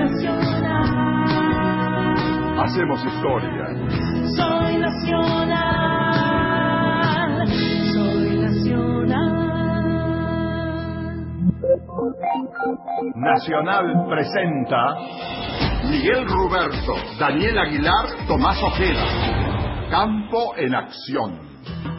nacional. Hacemos historia. Soy nacional. Soy nacional. Nacional presenta Miguel Ruberto, Daniel Aguilar, Tomás Ojeda. Campo en acción.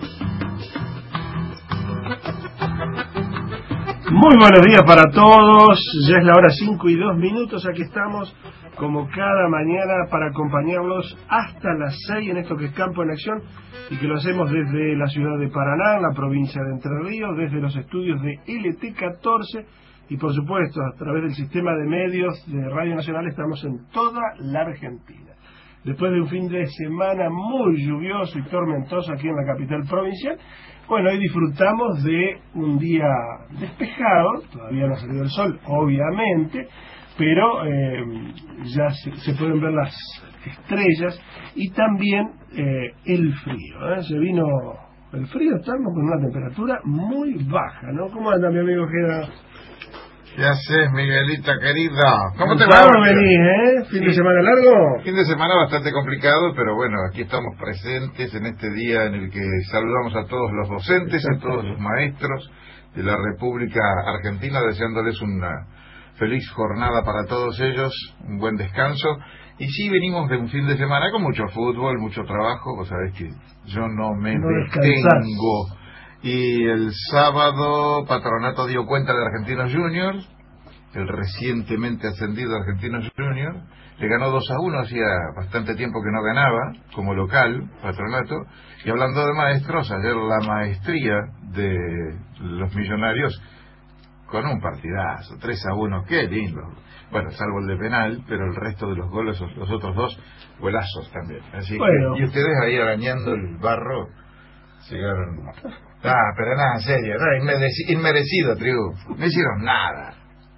Muy buenos días para todos, ya es la hora 5:02, aquí estamos como cada mañana para acompañarlos hasta las 6 en esto que es Campo en Acción y que lo hacemos desde la ciudad de Paraná, en la provincia de Entre Ríos, desde los estudios de LT14 y por supuesto a través del sistema de medios de Radio Nacional estamos en toda la Argentina. Después de un fin de semana muy lluvioso y tormentoso aquí en la capital provincial, bueno, hoy disfrutamos de un día despejado, todavía no ha salido el sol, obviamente, pero ya se pueden ver las estrellas y también el frío. Se vino el frío, estamos con una temperatura muy baja, ¿no? ¿Cómo anda mi amigo Gera? ¿Qué haces, Miguelita querida? ¿Cómo te va? va? Venís, ¿Fin de semana largo? Fin de semana bastante complicado, pero bueno, aquí estamos presentes en este día en el que saludamos a todos los docentes, a todos los maestros de la República Argentina, deseándoles una feliz jornada para todos ellos, un buen descanso. Y sí, venimos de un fin de semana con mucho fútbol, mucho trabajo, vos sabés que yo no me detengo. Y el sábado Patronato dio cuenta de Argentinos Juniors, el recientemente ascendido Argentinos Juniors, le ganó 2-1, hacía bastante tiempo que no ganaba, como local, Patronato. Y hablando de maestros, ayer la maestría de los Millonarios, con un partidazo, 3-1, qué lindo. Bueno, salvo el de penal, pero el resto de los goles, los otros dos, golazos también. Así bueno. Y ustedes ahí arañando el barro, llegaron... pero nada, en serio, inmerecido triunfo. No hicieron nada.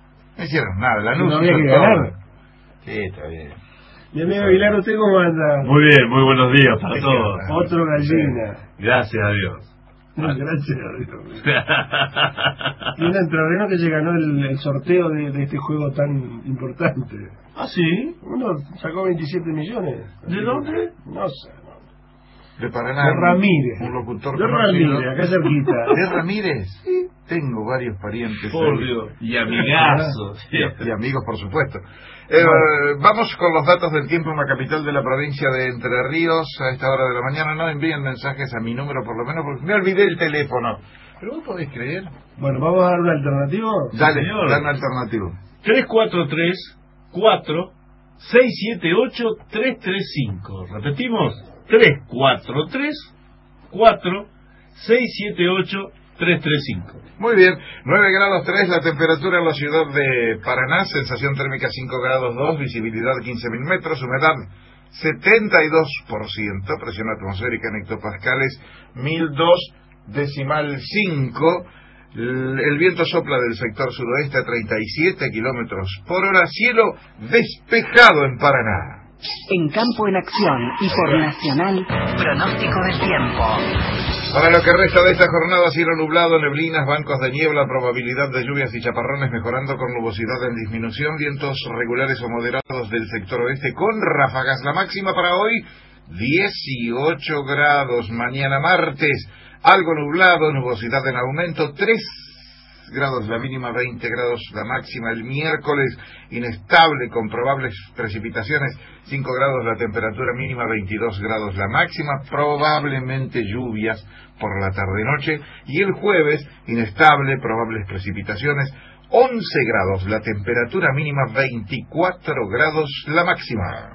La no había que ganar. Sí, está bien. Mi amigo Aguilar, ¿usted cómo anda? Muy bien, muy buenos días para todos. Otro gallina. Gracias a Dios. Gracias a Dios. Y un entrerriano que se ganó el sorteo de este juego tan importante. ¿Ah, sí? Uno sacó 27 millones. ¿De dónde? No sé. De Paraná. De Ramírez. Un locutor de Ramírez, acá cerquita. ¿De Ramírez? Sí. Tengo varios parientes. Por Dios. Y amigazos. Y amigos, por supuesto. Vamos con los datos del tiempo en la capital de la provincia de Entre Ríos a esta hora de la mañana. No envíen mensajes a mi número, por lo menos, porque me olvidé el teléfono. ¿Pero vos podés creer? Bueno, ¿vamos a dar un alternativo? Dale, dame alternativo. 343-4-678-335. ¿Repetimos? 343-4-678-335. Muy bien, 9 grados 3 la temperatura en la ciudad de Paraná, sensación térmica 5 grados 2, visibilidad 15.000 metros, humedad 72%, presión atmosférica en hectopascales 1002,5. El viento sopla del sector sudoeste a 37 kilómetros por hora, cielo despejado en Paraná. En Campo en Acción y por Nacional, pronóstico del tiempo. Para lo que resta de esta jornada, cielo nublado, neblinas, bancos de niebla, probabilidad de lluvias y chaparrones mejorando con nubosidad en disminución, vientos regulares o moderados del sector oeste con ráfagas. La máxima para hoy, 18 grados. Mañana martes, algo nublado, nubosidad en aumento, 3 grados la mínima, 20 grados la máxima. El miércoles inestable con probables precipitaciones, 5 grados la temperatura mínima, 22 grados la máxima, probablemente lluvias por la tarde-noche. Y el jueves inestable, probables precipitaciones, 11 grados la temperatura mínima, 24 grados la máxima.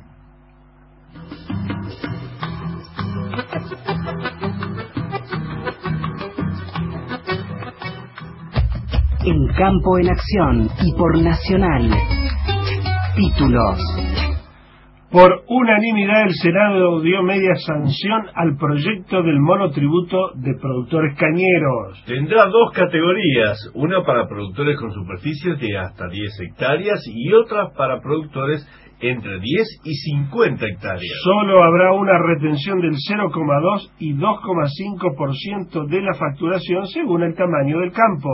En Campo en Acción y por Nacional. Títulos. Por unanimidad el Senado dio media sanción al proyecto del monotributo de productores cañeros. Tendrá 2 categorías, una para productores con superficies de hasta 10 hectáreas y otra para productores entre 10 y 50 hectáreas. Solo habrá una retención del 0,2 y 2,5% de la facturación según el tamaño del campo.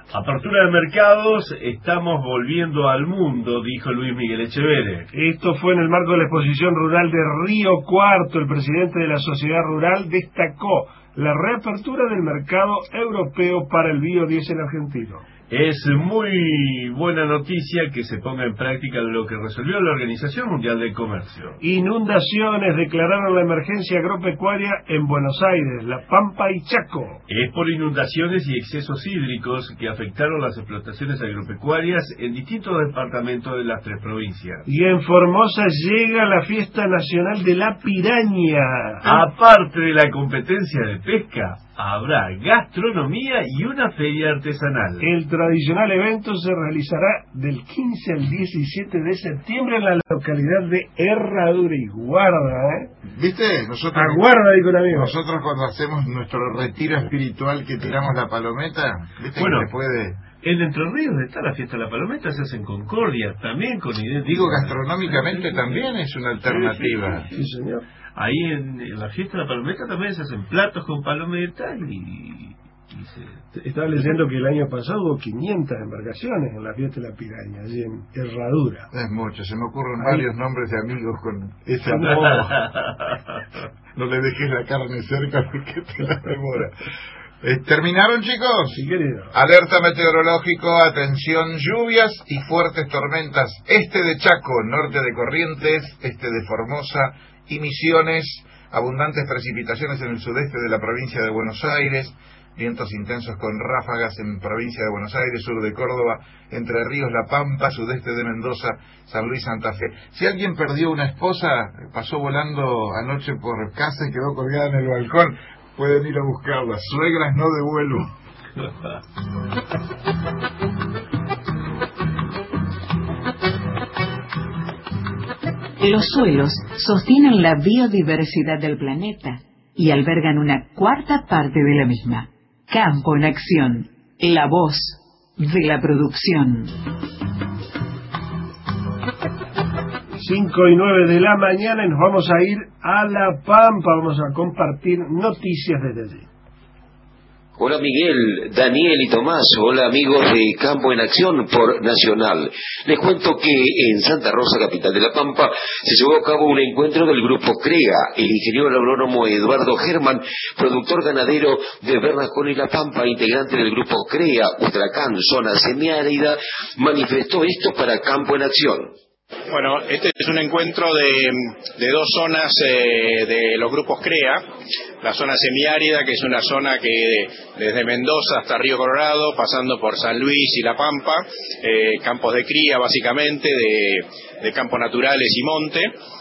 Apertura de mercados, estamos volviendo al mundo, dijo Luis Miguel Echeverre. Esto fue en el marco de la exposición rural de Río Cuarto. El presidente de la Sociedad Rural destacó la reapertura del mercado europeo para el biodiesel argentino. Es muy buena noticia que se ponga en práctica lo que resolvió la Organización Mundial del Comercio. Inundaciones declararon la emergencia agropecuaria en Buenos Aires, La Pampa y Chaco. Es por inundaciones y excesos hídricos que afectaron las explotaciones agropecuarias en distintos departamentos de las 3 provincias. Y en Formosa llega la fiesta nacional de la piraña. Aparte de la competencia de pesca, habrá gastronomía y una feria artesanal. El tradicional evento se realizará del 15 al 17 de septiembre en la localidad de Herradura. Y guarda, ¿Viste? Nosotros, aguarda, digo un amigo. nosotros cuando hacemos nuestro retiro espiritual que tiramos la palometa, ¿viste? Bueno, que se puede... En Entre Ríos está la fiesta de la palometa, se hace en Concordia, también con idéntica... Digo, gastronómicamente también es una alternativa. Sí, señor. Ahí en la fiesta de la palometa también se hacen platos con palometa y se... Estaba leyendo que el año pasado hubo 500 embarcaciones en la fiesta de la piraña, allí en Herradura. Es mucho, se me ocurren varios nombres de amigos con ese apodo. No le dejes la carne cerca porque te la demora. ¿Terminaron, chicos? Sí, querido. Alerta meteorológico, atención, lluvias y fuertes tormentas. Este de Chaco, norte de Corrientes, este de Formosa y Misiones. Abundantes precipitaciones en el sudeste de la provincia de Buenos Aires. Vientos intensos con ráfagas en provincia de Buenos Aires, sur de Córdoba, Entre Ríos, La Pampa, sudeste de Mendoza, San Luis, Santa Fe. Si alguien perdió una esposa, pasó volando anoche por casa y quedó colgada en el balcón, pueden ir a buscarla. Suegras no devuelvo. Los suelos sostienen la biodiversidad del planeta y albergan una cuarta parte de la misma. Campo en Acción, la voz de la producción. 5:09 de la mañana y nos vamos a ir a La Pampa. Vamos a compartir noticias desde allí. Hola Miguel, Daniel y Tomás, hola amigos de Campo en Acción por Nacional. Les cuento que en Santa Rosa, capital de La Pampa, se llevó a cabo un encuentro del grupo CREA. El ingeniero agrónomo Eduardo Germán, productor ganadero de Bernasconi y La Pampa, integrante del grupo CREA, Ustracán, zona semiárida, manifestó esto para Campo en Acción. Bueno, este es un encuentro de 2 zonas de los grupos CREA. La zona semiárida, que es una zona que desde Mendoza hasta Río Colorado, pasando por San Luis y La Pampa, campos de cría básicamente, de campos naturales y monte,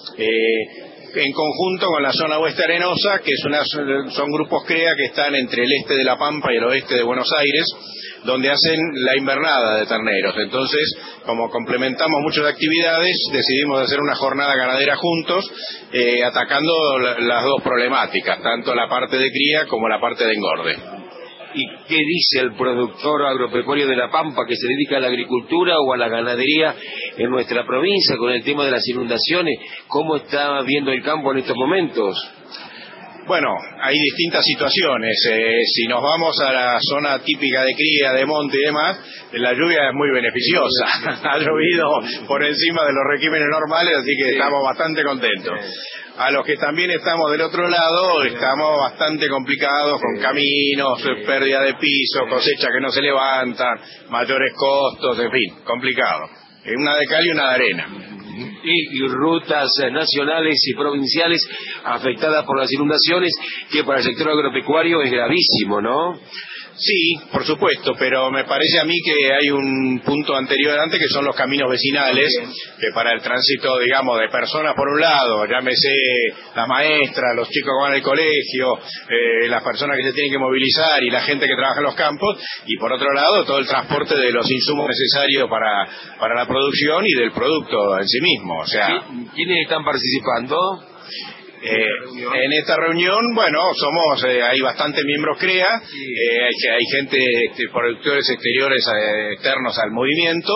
en conjunto con la zona oeste arenosa, que son grupos CREA que están entre el este de La Pampa y el oeste de Buenos Aires, donde hacen la invernada de terneros. Entonces, como complementamos muchas actividades, decidimos hacer una jornada ganadera juntos, atacando las 2 problemáticas, tanto la parte de cría como la parte de engorde. ¿Y qué dice el productor agropecuario de La Pampa que se dedica a la agricultura o a la ganadería en nuestra provincia con el tema de las inundaciones? ¿Cómo está viendo el campo en estos momentos? Bueno, hay distintas situaciones. Si nos vamos a la zona típica de cría, de monte y demás, la lluvia es muy beneficiosa. Ha llovido por encima de los regímenes normales, así que estamos bastante contentos. A los que también estamos del otro lado, estamos bastante complicados con caminos, pérdida de piso, cosecha que no se levantan, mayores costos, en fin, complicado. Una de cal y una de arena. Y rutas nacionales y provinciales afectadas por las inundaciones, que para el sector agropecuario es gravísimo, ¿no? Sí, por supuesto, pero me parece a mí que hay un punto anterior antes, que son los caminos vecinales, que para el tránsito, digamos, de personas por un lado, llámese las maestras, los chicos que van al colegio, las personas que se tienen que movilizar y la gente que trabaja en los campos, y por otro lado todo el transporte de los insumos necesarios para la producción y del producto en sí mismo. O sea, ¿quiénes están participando? En esta reunión, bueno, somos, hay bastantes miembros CREA, hay gente, productores exteriores externos al movimiento,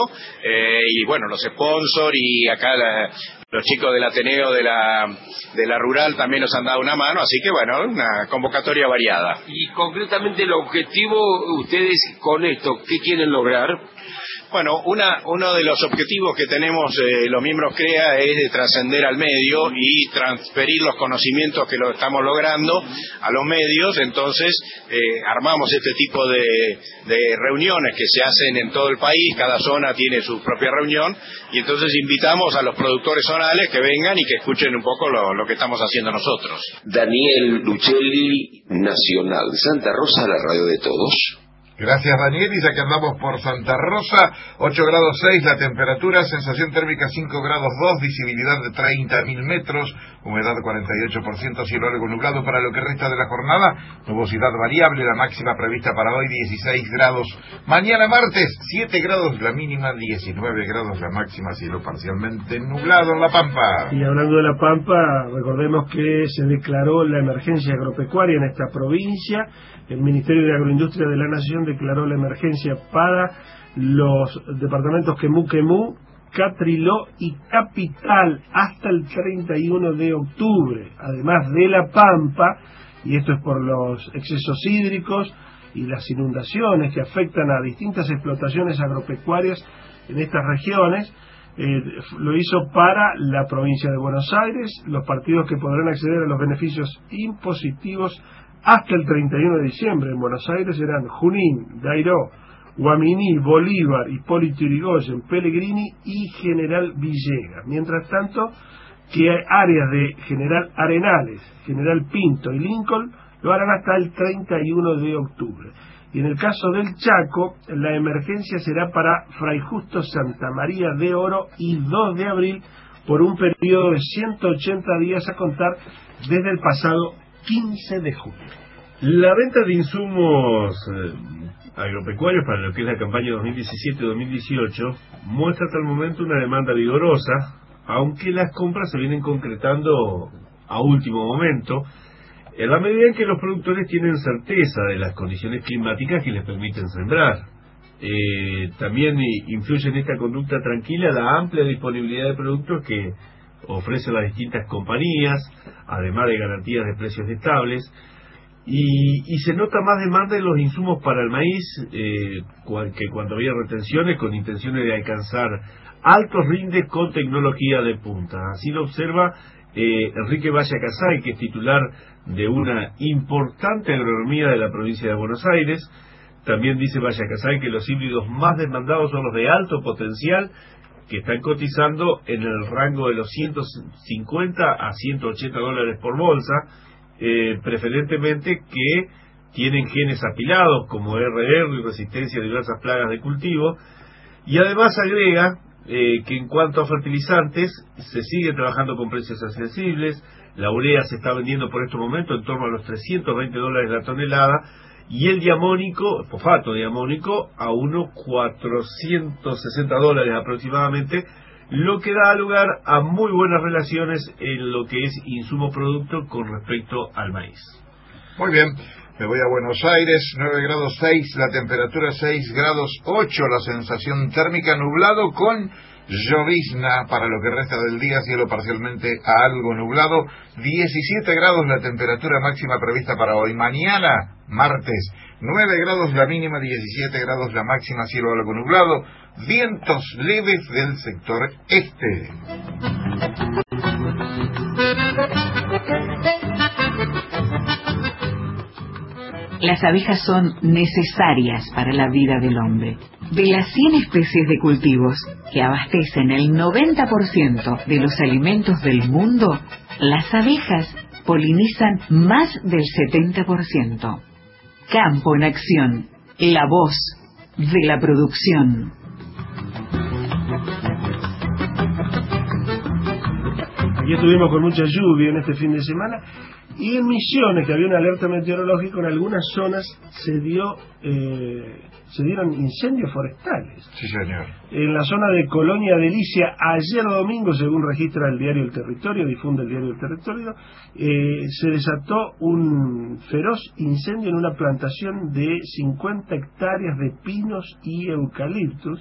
y bueno, los sponsors y acá los chicos del Ateneo de la Rural también nos han dado una mano, así que bueno, una convocatoria variada. Y concretamente el objetivo, ustedes con esto, ¿qué quieren lograr? Bueno, uno de los objetivos que tenemos los miembros CREA es de trascender al medio y transferir los conocimientos que lo estamos logrando a los medios. Entonces armamos este tipo de reuniones que se hacen en todo el país, cada zona tiene su propia reunión, y entonces invitamos a los productores zonales que vengan y que escuchen un poco lo que estamos haciendo nosotros. Daniel Lucelli, Nacional Santa Rosa, la radio de todos. Gracias, Daniel, y ya que andamos por Santa Rosa, 8 grados 6 la temperatura, sensación térmica 5 grados 2, visibilidad de 30.000 metros, humedad 48%, cielo algo nublado para lo que resta de la jornada, nubosidad variable, la máxima prevista para hoy 16 grados, mañana martes 7 grados la mínima, 19 grados la máxima, cielo parcialmente nublado en La Pampa. Y hablando de La Pampa, recordemos que se declaró la emergencia agropecuaria en esta provincia. El Ministerio de Agroindustria de la Nación declaró la emergencia para los departamentos Quemú, Catriló y Capital hasta el 31 de octubre, además de La Pampa, y esto es por los excesos hídricos y las inundaciones que afectan a distintas explotaciones agropecuarias en estas regiones. Lo hizo para la provincia de Buenos Aires, los partidos que podrán acceder a los beneficios impositivos hasta el 31 de diciembre en Buenos Aires serán Junín, Dairó, Guaminí, Bolívar, Hipólito Yrigoyen, Pellegrini y General Villegas. Mientras tanto, que áreas de General Arenales, General Pinto y Lincoln lo harán hasta el 31 de octubre. Y en el caso del Chaco, la emergencia será para Fray Justo, Santa María de Oro y 2 de abril por un periodo de 180 días a contar desde el pasado 15 de julio. La venta de insumos agropecuarios para lo que es la campaña 2017-2018 muestra hasta el momento una demanda vigorosa, aunque las compras se vienen concretando a último momento, en la medida en que los productores tienen certeza de las condiciones climáticas que les permiten sembrar. También influye en esta conducta tranquila la amplia disponibilidad de productos que ofrecen las distintas compañías, además de garantías de precios estables, y se nota más demanda en los insumos para el maíz que cuando había retenciones con intenciones de alcanzar altos rindes con tecnología de punta. Así lo observa Enrique Valle Casay, que es titular de una importante agronomía de la provincia de Buenos Aires. También dice Valle Casay que los híbridos más demandados son los de alto potencial, que están cotizando en el rango de los 150 a 180 dólares por bolsa, preferentemente que tienen genes apilados como RR y resistencia a diversas plagas de cultivo. Y además agrega que en cuanto a fertilizantes se sigue trabajando con precios accesibles. La urea se está vendiendo por este momento en torno a los 320 dólares la tonelada, y el diamónico, el fosfato diamónico, a unos 460 dólares aproximadamente, lo que da lugar a muy buenas relaciones en lo que es insumo-producto con respecto al maíz. Muy bien, me voy a Buenos Aires, 9 grados 6, la temperatura 6 grados 8, la sensación térmica nublado con llovizna para lo que resta del día, cielo parcialmente a algo nublado, 17 grados la temperatura máxima prevista para hoy. Mañana, martes, 9 grados la mínima, 17 grados la máxima, cielo algo nublado, vientos leves del sector este. Las abejas son necesarias para la vida del hombre. De las 100 especies de cultivos que abastecen el 90% de los alimentos del mundo, las abejas polinizan más del 70%. Campo en Acción, la voz de la producción. Aquí estuvimos con mucha lluvia en este fin de semana Y en Misiones, que había una alerta meteorológica, en algunas zonas se dieron incendios forestales. Sí, señor. En la zona de Colonia Delicia, ayer domingo, según registra el diario El Territorio, difunde el diario El Territorio, se desató un feroz incendio en una plantación de 50 hectáreas de pinos y eucaliptus.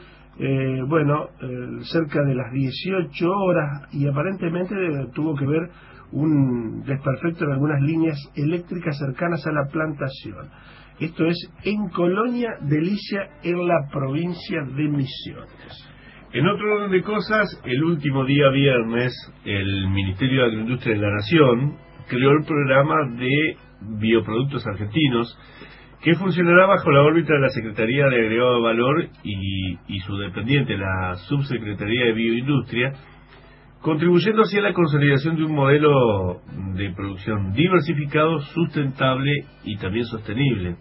Cerca de las 18 horas, y aparentemente tuvo que ver un desperfecto en algunas líneas eléctricas cercanas a la plantación. Esto es en Colonia Delicia, en la provincia de Misiones. En otro orden de cosas, el último día viernes, el Ministerio de Agroindustria de la Nación creó el programa de bioproductos argentinos, que funcionará bajo la órbita de la Secretaría de Agregado de Valor y su dependiente, la Subsecretaría de Bioindustria, contribuyendo así a la consolidación de un modelo de producción diversificado, sustentable y también sostenible.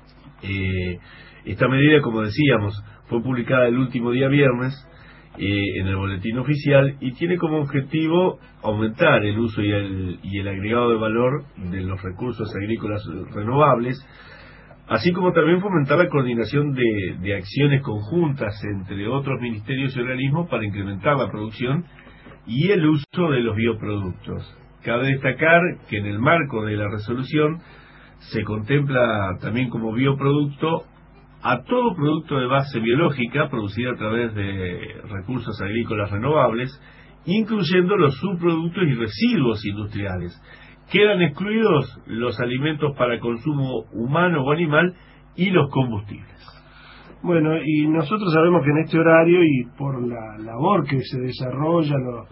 Esta medida, como decíamos, fue publicada el último día viernes en el boletín oficial y tiene como objetivo aumentar el uso y el agregado de valor de los recursos agrícolas renovables, así como también fomentar la coordinación de acciones conjuntas entre otros ministerios y organismos para incrementar la producción y el uso de los bioproductos. Cabe destacar que en el marco de la resolución se contempla también como bioproducto a todo producto de base biológica producido a través de recursos agrícolas renovables, incluyendo los subproductos y residuos industriales. Quedan excluidos los alimentos para consumo humano o animal y los combustibles. Bueno, y nosotros sabemos que en este horario y por la labor que se desarrolla,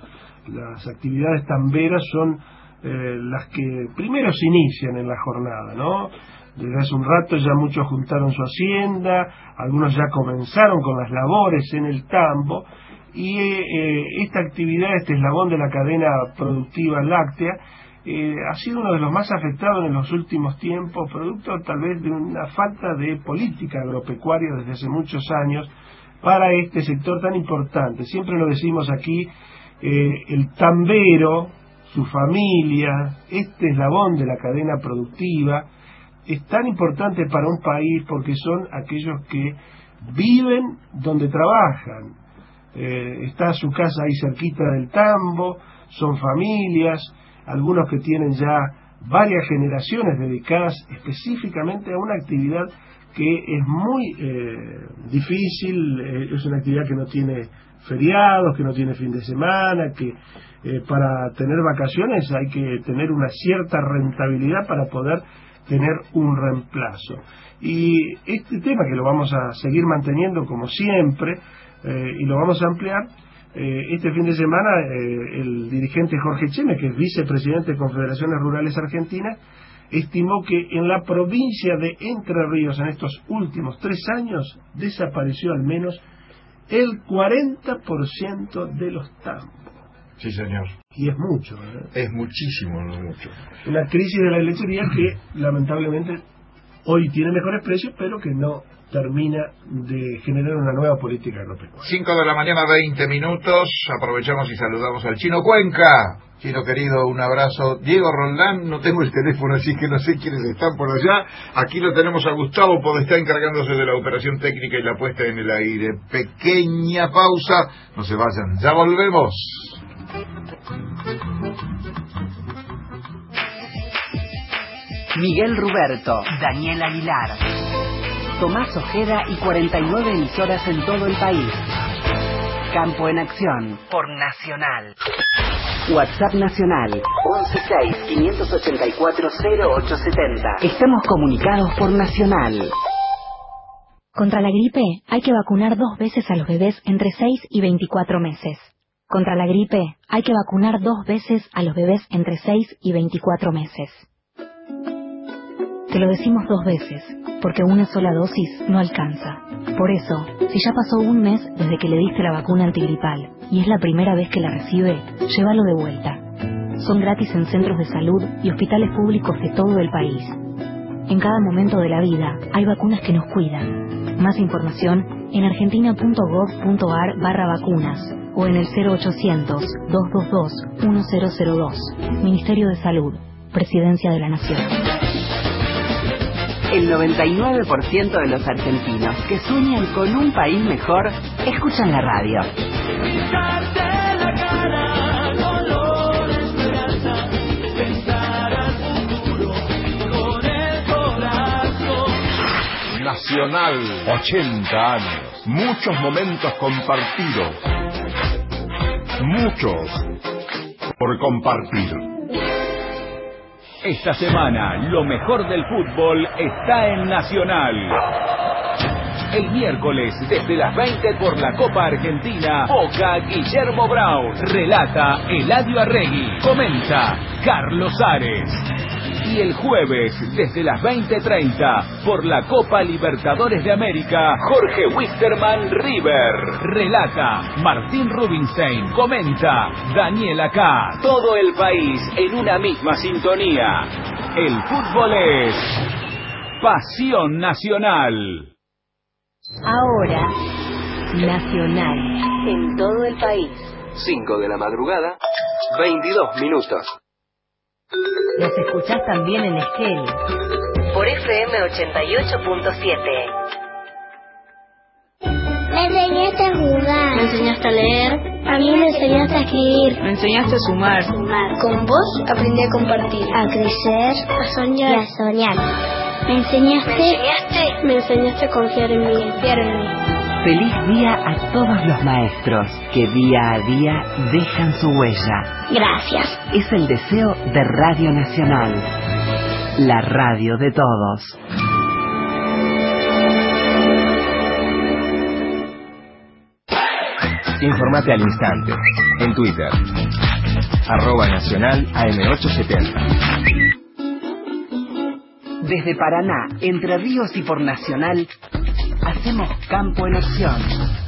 las actividades tamberas son las que primero se inician en la jornada, ¿no? Desde hace un rato ya muchos juntaron su hacienda, algunos ya comenzaron con las labores en el tambo, y esta actividad, este eslabón de la cadena productiva láctea, ha sido uno de los más afectados en los últimos tiempos, producto tal vez de una falta de política agropecuaria desde hace muchos años para este sector tan importante. Siempre lo decimos aquí, el tambero, su familia, este eslabón de la cadena productiva es tan importante para un país porque son aquellos que viven donde trabajan. Está su casa ahí cerquita del tambo, son familias, algunos que tienen ya varias generaciones dedicadas específicamente a una actividad que es muy difícil, es una actividad que no tiene feriados, que no tiene fin de semana, que para tener vacaciones hay que tener una cierta rentabilidad para poder tener un reemplazo. Y este tema que lo vamos a seguir manteniendo como siempre, y lo vamos a ampliar, este fin de semana el dirigente Jorge Cheme, que es vicepresidente de Confederaciones Rurales Argentinas, estimó que en la provincia de Entre Ríos en estos últimos 3 años desapareció al menos el 40% de los tambos. Sí, señor. Y es mucho, ¿verdad? Es muchísimo, no mucho. Una crisis de la lechería que lamentablemente hoy tiene mejores precios, pero que no termina de generar una nueva política agropecuaria. 5 de la mañana, 20 minutos. Aprovechamos y saludamos al Chino Cuenca. Chino querido, un abrazo. Diego Roldán, no tengo el teléfono, así que no sé quiénes están por allá. Aquí lo tenemos a Gustavo Podestá encargándose de la operación técnica y la puesta en el aire. Pequeña pausa, no se vayan, ya volvemos. Miguel Ruberto, Daniel Aguilar, Tomás Ojeda y 49 emisoras en todo el país. Campo en Acción por Nacional. WhatsApp Nacional 116-584-0870. Estamos comunicados por Nacional. Contra la gripe hay que vacunar 2 veces a los bebés entre 6 y 24 meses. Contra la gripe hay que vacunar 2 veces a los bebés entre 6 y 24 meses. Te lo decimos 2 veces, porque una sola dosis no alcanza. Por eso, si ya pasó 1 mes desde que le diste la vacuna antigripal y es la primera vez que la recibe, llévalo de vuelta. Son gratis en centros de salud y hospitales públicos de todo el país. En cada momento de la vida hay vacunas que nos cuidan. Más información en argentina.gov.ar/vacunas o en el 0800-222-1002. Ministerio de Salud. Presidencia de la Nación. El 99% de los argentinos que sueñan con un país mejor escuchan la radio. Pintarte la cara, color esperanza, pensar al futuro con el corazón. Nacional, 80 años, muchos momentos compartidos, muchos por compartir. Esta semana, lo mejor del fútbol está en Nacional. El miércoles, desde las 20 por la Copa Argentina, Boca Guillermo Brown. Relata Eladio Arregui. Comenta Carlos Ares. Y el jueves, desde las 20:30, por la Copa Libertadores de América, Jorge Wisterman River. Relata Martín Rubinstein. Comenta Daniel Acá. Todo el país en una misma sintonía. El fútbol es pasión nacional. Ahora, Nacional, en todo el país. 5 de la madrugada, 22 minutos. Los escuchás también en Esquel, por FM 88.7. Me enseñaste a jugar. Me enseñaste a leer. A mí me enseñaste a escribir. Me enseñaste a sumar. Con vos aprendí a compartir. A crecer. A soñar. Y a soñar. Me enseñaste a confiar en mí. Feliz día a todos los maestros que día a día dejan su huella. Gracias. Es el deseo de Radio Nacional, la radio de todos. Informate al instante, en Twitter, @Nacional AM870. Desde Paraná, Entre Ríos y por Nacional, hacemos Campo en Acción.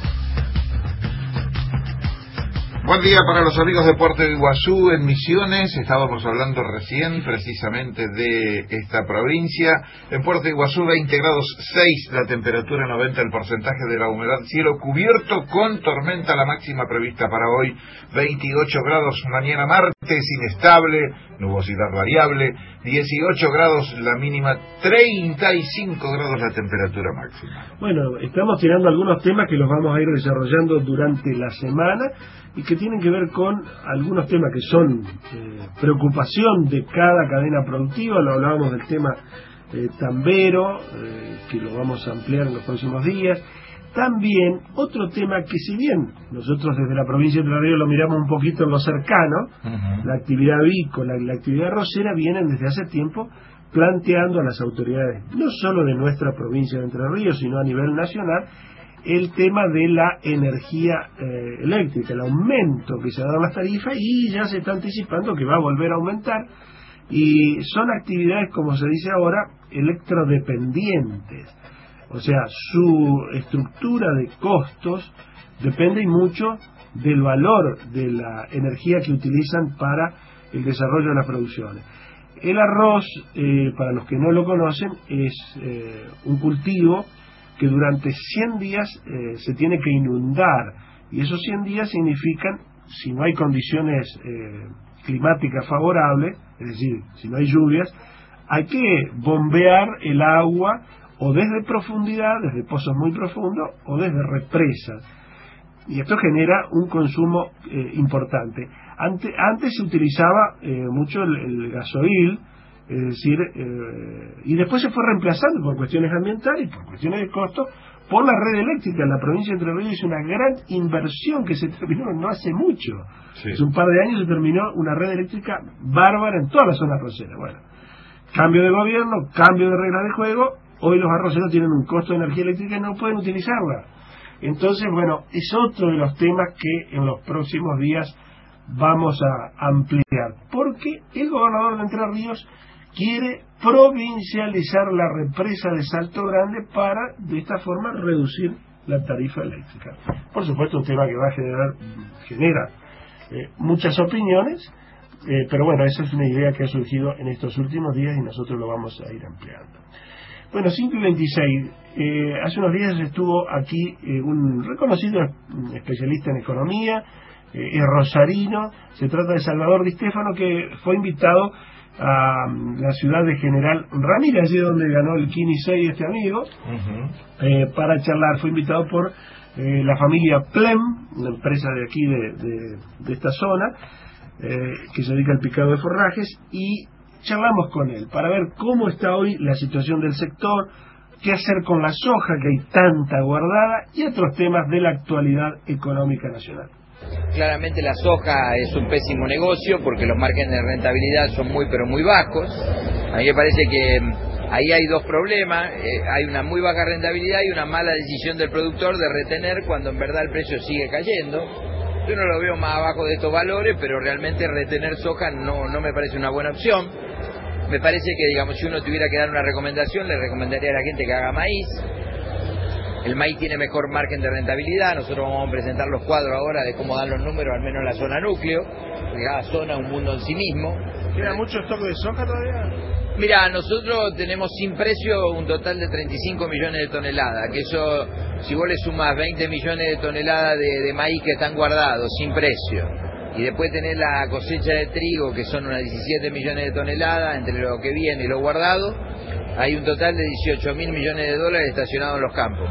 Buen día para los amigos de Puerto Iguazú en Misiones. Estábamos hablando recién precisamente de esta provincia. En Puerto Iguazú 20 grados 6 la temperatura, 90 el porcentaje de la humedad, cielo cubierto con tormenta, la máxima prevista para hoy 28 grados, mañana martes inestable, nubosidad variable, 18 grados la mínima, 35 grados la temperatura máxima. Bueno, estamos tirando algunos temas que los vamos a ir desarrollando durante la semana y que tienen que ver con algunos temas que son preocupación de cada cadena productiva. Lo hablábamos del tema tambero, que lo vamos a ampliar en los próximos días. También otro tema que, si bien nosotros desde la provincia de Entre Ríos lo miramos un poquito en lo cercano, la actividad avícola y la actividad arrocera vienen desde hace tiempo planteando a las autoridades, no solo de nuestra provincia de Entre Ríos, sino a nivel nacional, el tema de la energía eléctrica, el aumento que se ha dado a las tarifas, y ya se está anticipando que va a volver a aumentar, y son actividades, como se dice ahora, electrodependientes. O sea, su estructura de costos depende mucho del valor de la energía que utilizan para el desarrollo de las producciones. El arroz, para los que no lo conocen, es un cultivo que durante 100 días se tiene que inundar, y esos 100 días significan, si no hay condiciones climáticas favorables, es decir, si no hay lluvias, hay que bombear el agua o desde profundidad, desde pozos muy profundos, o desde represas, y esto genera un consumo importante. Antes se utilizaba mucho el gasoil, es decir, y después se fue reemplazando por cuestiones ambientales y por cuestiones de costo por la red eléctrica. La provincia de Entre Ríos hizo una gran inversión que se terminó no hace mucho. Sí. Hace un par de años se terminó una red eléctrica bárbara en toda la zona arrocera. Bueno, cambio de gobierno, cambio de reglas de juego, hoy los arroceros tienen un costo de energía eléctrica y no pueden utilizarla. Entonces, bueno, es otro de los temas que en los próximos días vamos a ampliar, porque el gobernador de Entre Ríos quiere provincializar la represa de Salto Grande para, de esta forma, reducir la tarifa eléctrica. Por supuesto, un tema que va a genera muchas opiniones, pero bueno, esa es una idea que ha surgido en estos últimos días y nosotros lo vamos a ir ampliando. Bueno, 5:26. Hace unos días estuvo aquí un reconocido especialista en economía, es rosarino. Se trata de Salvador Di Stefano, que fue invitado a la ciudad de General Ramírez, allí donde ganó el Kini 6 este amigo, para charlar. Fue invitado por la familia Plem, una empresa de aquí de esta zona, que se dedica al picado de forrajes, y charlamos con él para ver cómo está hoy la situación del sector, qué hacer con la soja, que hay tanta guardada, y otros temas de la actualidad económica nacional. Claramente la soja es un pésimo negocio porque los márgenes de rentabilidad son muy pero muy bajos. A mí me parece que ahí hay dos problemas. Hay una muy baja rentabilidad y una mala decisión del productor de retener cuando en verdad el precio sigue cayendo. Yo no lo veo más abajo de estos valores, pero realmente retener soja no me parece una buena opción. Me parece que, digamos, si uno tuviera que dar una recomendación, le recomendaría a la gente que haga maíz. El maíz tiene mejor margen de rentabilidad. Nosotros vamos a presentar los cuadros ahora de cómo dan los números, al menos en la zona núcleo, porque cada zona es un mundo en sí mismo. ¿Queda mucho stock de soja todavía? Mira, nosotros tenemos sin precio un total de 35 millones de toneladas, que eso, si vos le sumás 20 millones de toneladas de maíz que están guardados sin precio, y después tenés la cosecha de trigo, que son unas 17 millones de toneladas, entre lo que viene y lo guardado, hay un total de 18 mil millones de dólares estacionados en los campos.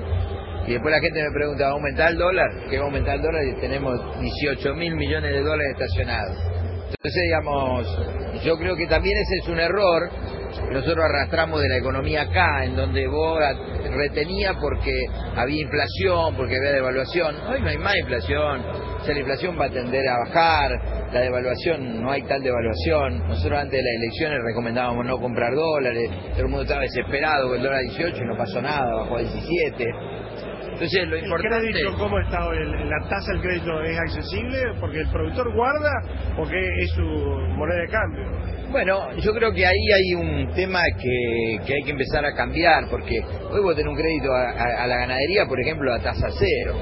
Y después la gente me pregunta, ¿va a aumentar el dólar? ¿Qué va a aumentar el dólar? Y tenemos 18 mil millones de dólares estacionados. Entonces, digamos, yo creo que también ese es un error que nosotros arrastramos de la economía acá, en donde vos retenía porque había inflación, porque había devaluación. Hoy no hay más inflación, o sea, la inflación va a tender a bajar, la devaluación, no hay tal devaluación. Nosotros antes de las elecciones recomendábamos no comprar dólares, todo el mundo estaba desesperado con el dólar 18 y no pasó nada, bajó a 17. Entonces, lo importante... ¿El crédito cómo está hoy? ¿La tasa del crédito es accesible porque el productor guarda o que es su moneda de cambio? Bueno, yo creo que ahí hay un tema que hay que empezar a cambiar, porque hoy vos tenés un crédito a la ganadería, por ejemplo, a tasa cero.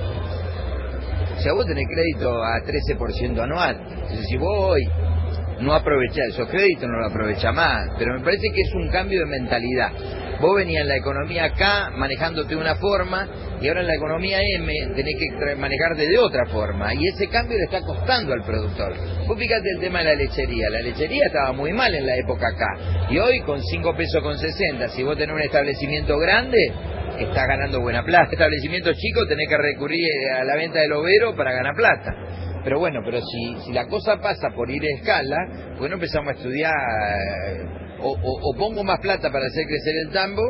O sea, vos tenés crédito a 13% anual. Entonces, si vos hoy no aprovechás esos créditos, no lo aprovechás más. Pero me parece que es un cambio de mentalidad. Vos venías en la economía acá manejándote de una forma y ahora en la economía M tenés que manejarte de otra forma, y ese cambio le está costando al productor. Vos fíjate el tema de la lechería estaba muy mal en la época acá, y hoy con 5 pesos con 60, si vos tenés un establecimiento grande, estás ganando buena plata. Establecimientos chicos tenés que recurrir a la venta del overo para ganar plata. Pero bueno, si la cosa pasa por ir a escala, bueno, empezamos a estudiar, o pongo más plata para hacer crecer el tambo,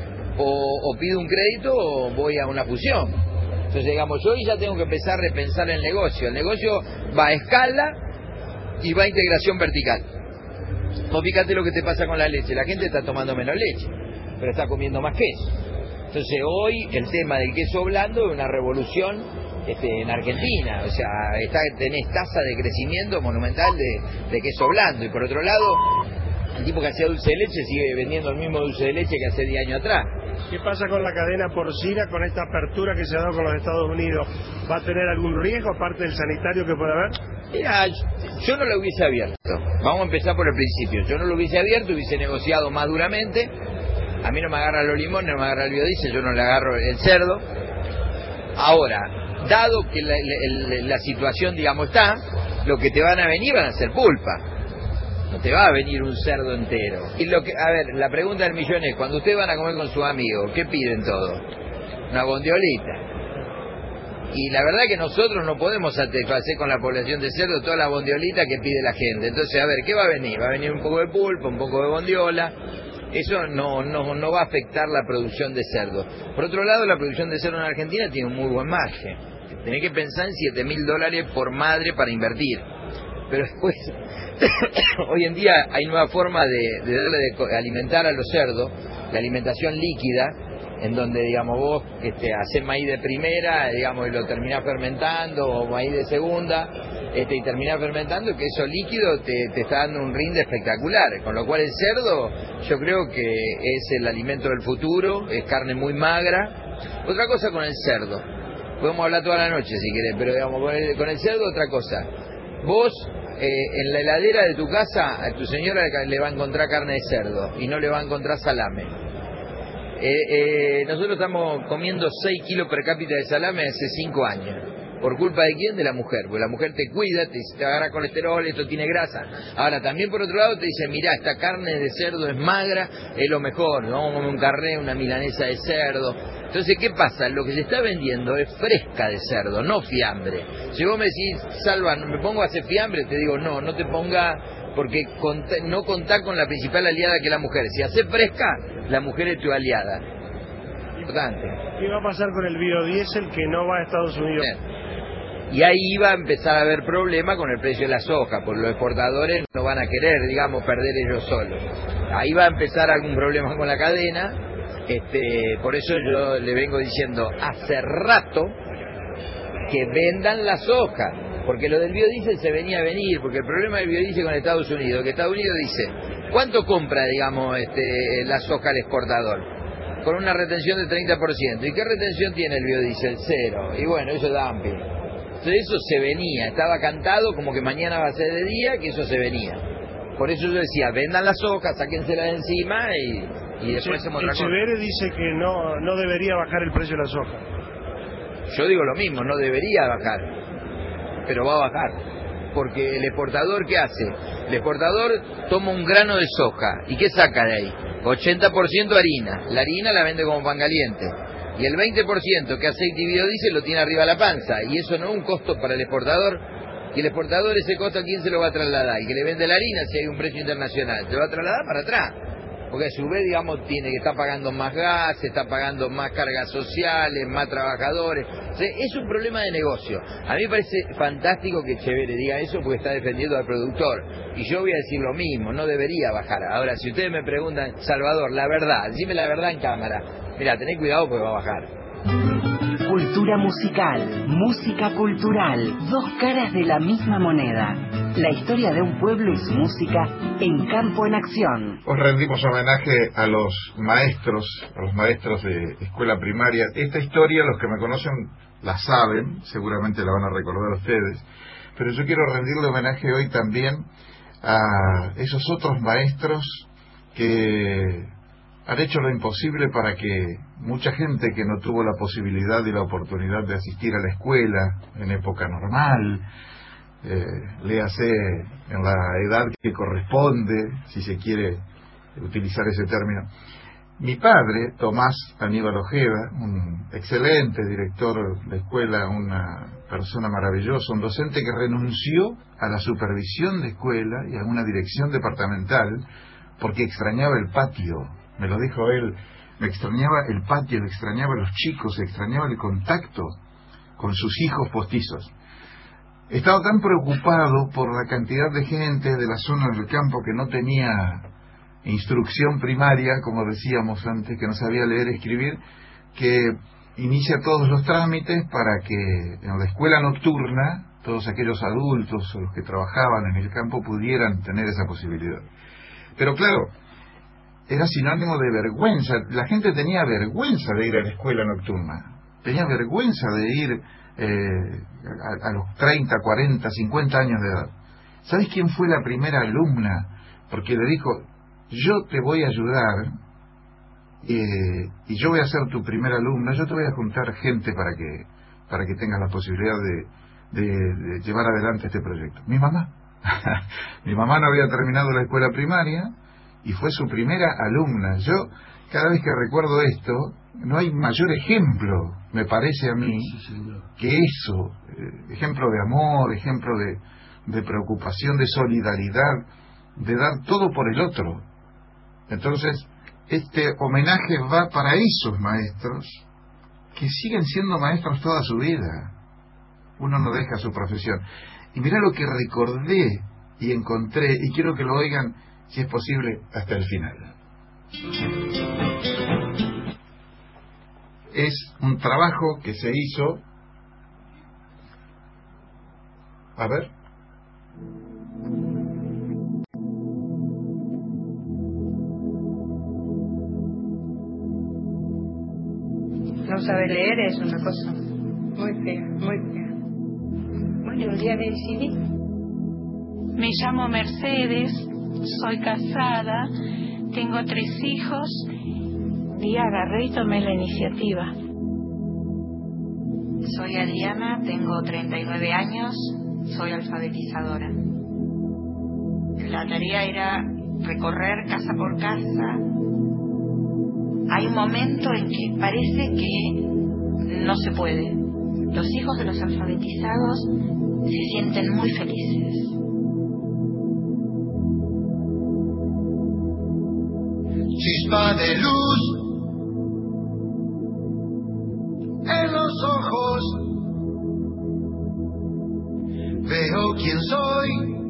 o pido un crédito o voy a una fusión. Entonces, digamos, yo hoy ya tengo que empezar a repensar el negocio. El negocio va a escala y va a integración vertical. Vos fíjate lo que te pasa con la leche. La gente está tomando menos leche, pero está comiendo más queso. Entonces hoy el tema del queso blando es una revolución en Argentina. O sea, tenés tasa de crecimiento monumental de queso blando. Y por otro lado, el tipo que hacía dulce de leche sigue vendiendo el mismo dulce de leche que hace 10 años atrás. ¿Qué pasa con la cadena porcina, con esta apertura que se ha dado con los Estados Unidos? ¿Va a tener algún riesgo aparte del sanitario que puede haber? Mira, yo no lo hubiese abierto. Vamos a empezar por el principio. Yo no lo hubiese abierto, hubiese negociado más duramente. A mí no me agarra los limones, no me agarra el biodiesel, yo no le agarro el cerdo. Ahora, dado que la situación, digamos, está, lo que te van a venir van a ser pulpa. No te va a venir un cerdo entero. Y a ver, la pregunta del millón es, cuando ustedes van a comer con sus amigos, ¿qué piden todos? Una bondiolita. Y la verdad que nosotros no podemos satisfacer con la población de cerdo toda la bondiolita que pide la gente. Entonces, a ver, ¿qué va a venir? Va a venir un poco de pulpa, un poco de bondiola. Eso no va a afectar la producción de cerdo. Por otro lado, la producción de cerdo en Argentina tiene un muy buen margen. Tenés que pensar en $7.000 por madre para invertir. Pero después, hoy en día hay nueva forma de alimentar a los cerdos, la alimentación líquida, en donde, digamos, vos hacés maíz de primera, digamos, y lo terminás fermentando, o maíz de segunda, y terminás fermentando, que eso líquido te está dando un rinde espectacular. Con lo cual el cerdo, yo creo que es el alimento del futuro, es carne muy magra. Otra cosa con el cerdo, podemos hablar toda la noche si querés, pero digamos, con el cerdo otra cosa. Vos, en la heladera de tu casa, a tu señora le va a encontrar carne de cerdo y no le va a encontrar salame. Nosotros estamos comiendo 6 kilos per cápita de salame hace 5 años. ¿Por culpa de quién? De la mujer, porque la mujer te cuida, te dice, te agarra colesterol, esto tiene grasa. Ahora, también por otro lado te dice, mirá, esta carne de cerdo es magra, es lo mejor, vamos a comer un carné, una milanesa de cerdo. Entonces, ¿qué pasa? Lo que se está vendiendo es fresca de cerdo, no fiambre. Si vos me decís, Salva, ¿me pongo a hacer fiambre? Te digo, no te ponga, porque no contá con la principal aliada que es la mujer. Si hace fresca, la mujer es tu aliada. Importante. ¿Qué va a pasar con el biodiesel que no va a Estados Unidos? Bien. Y ahí iba a empezar a haber problema con el precio de la soja, porque los exportadores no van a querer, digamos, perder ellos solos. Ahí va a empezar algún problema con la cadena. Por eso yo le vengo diciendo hace rato que vendan la soja, porque lo del biodiesel se venía a venir, porque el problema del biodiesel con Estados Unidos, que Estados Unidos dice, ¿cuánto compra, digamos, la soja al exportador? Con una retención del 30%. ¿Y qué retención tiene el biodiesel? 0. Y bueno, eso es dumping. Entonces eso se venía, estaba cantado como que mañana va a ser de día, que eso se venía. Por eso yo decía, vendan las hojas, sáquensela de encima y después hacemos otra cosa. Echeverri dice que no debería bajar el precio de la soja. Yo digo lo mismo, no debería bajar, pero va a bajar. Porque el exportador, ¿qué hace? El exportador toma un grano de soja, ¿y qué saca de ahí? 80% harina. La harina la vende como pan caliente. Y el 20% que aceite y biodiesel lo tiene arriba de la panza. Y eso no es un costo para el exportador. Y el exportador ese costo, ¿a quién se lo va a trasladar? Y que le vende la harina, si hay un precio internacional, se lo va a trasladar para atrás. Porque a su vez, digamos, tiene que estar pagando más gas, está pagando más cargas sociales, más trabajadores. O sea, es un problema de negocio. A mí me parece fantástico que Echeverri diga eso porque está defendiendo al productor. Y yo voy a decir lo mismo, no debería bajar. Ahora, si ustedes me preguntan, Salvador, la verdad, decime la verdad en cámara. Mira, tened cuidado porque va a bajar. Cultura musical, música cultural, dos caras de la misma moneda. La historia de un pueblo y su música en Campo en Acción. Os rendimos homenaje a los maestros de escuela primaria. Esta historia, los que me conocen la saben, seguramente la van a recordar ustedes, pero yo quiero rendirle homenaje hoy también a esos otros maestros que han hecho lo imposible para que mucha gente que no tuvo la posibilidad y la oportunidad de asistir a la escuela en época normal, léase en la edad que corresponde, si se quiere utilizar ese término. Mi padre, Tomás Aníbal Ojeda, un excelente director de escuela, una persona maravillosa, un docente que renunció a la supervisión de escuela y a una dirección departamental porque extrañaba el patio. Me lo dijo él, me extrañaba el patio, le extrañaba a los chicos, extrañaba el contacto con sus hijos postizos. Estaba tan preocupado por la cantidad de gente de la zona del campo que no tenía instrucción primaria, como decíamos antes, que no sabía leer y escribir, que inicia todos los trámites para que en la escuela nocturna todos aquellos adultos o los que trabajaban en el campo pudieran tener esa posibilidad. Pero claro, era sinónimo de vergüenza. La gente tenía vergüenza de ir a la escuela nocturna. Tenía vergüenza de ir a los 30, 40, 50 años de edad. ¿Sabes quién fue la primera alumna? Porque le dijo, yo te voy a ayudar y yo voy a ser tu primera alumna, yo te voy a juntar gente para que tengas la posibilidad de llevar adelante este proyecto. Mi mamá. Mi mamá no había terminado la escuela primaria y fue su primera alumna. Yo, cada vez que recuerdo esto, no hay mayor ejemplo, me parece a mí, que eso, ejemplo de amor, ejemplo de preocupación, de solidaridad, de dar todo por el otro. Entonces, este homenaje va para esos maestros que siguen siendo maestros toda su vida. Uno no deja su profesión. Y mirá lo que recordé y encontré, y quiero que lo oigan, si es posible, hasta el final. Es un trabajo que se hizo... A ver... No saber leer es una cosa muy fea, muy fea. Bueno, un día me decidí. Me llamo Mercedes, soy casada, tengo 3 hijos y agarré y tomé la iniciativa. Soy Adriana, tengo 39 años, soy alfabetizadora. La tarea era recorrer casa por casa. Hay un momento en que parece que no se puede. Los hijos de los alfabetizados se sienten muy felices. Chispa de luz en los ojos, veo quién soy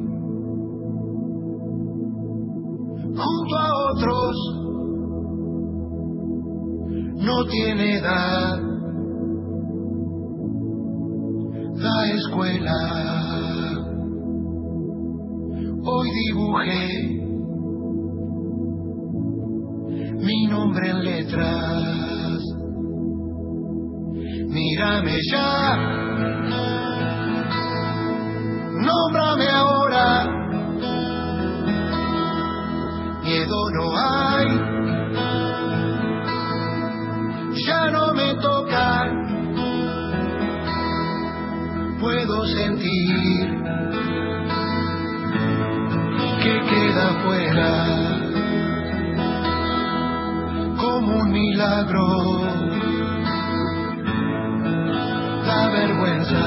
junto a otros, no tiene edad la escuela. Hoy dibujé mi nombre en letras. Mírame ya, nómbrame ahora. Miedo no hay, ya no me toca. Puedo sentir que queda fuera como un milagro la vergüenza.